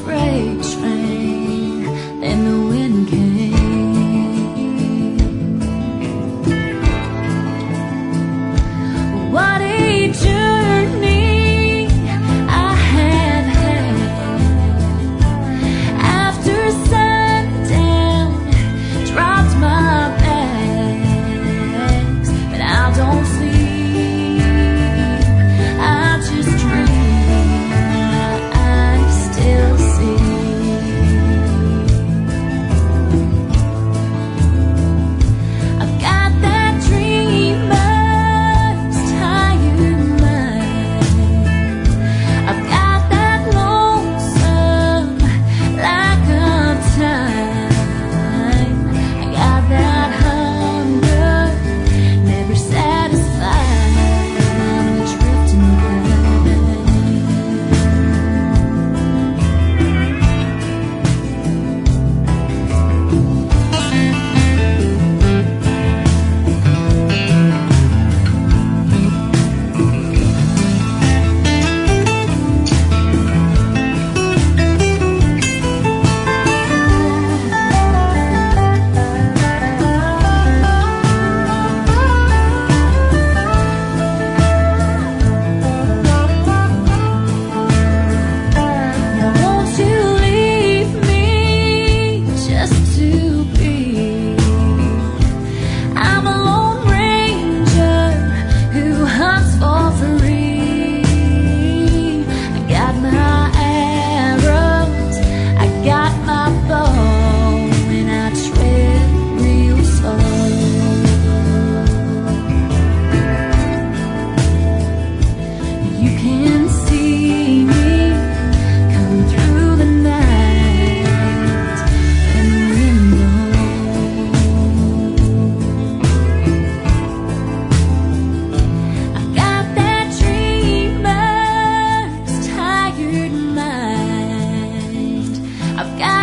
freight train, and the wind came. What a journey I have had. After sundown, dropped my bags, but I don't sleep, I just dream. I still see. I've got that dreamer's tired mind. I've got that lonesome lack of time. I got that hunger, never satisfied. I'm a drifting Now won't you leave me just to be? I'm a lone ranger who hunts for free. I got my arrows, I got my bow, and I tread real slow. You can see me come through the night and the window. I've got that dreamer's tired mind. I've got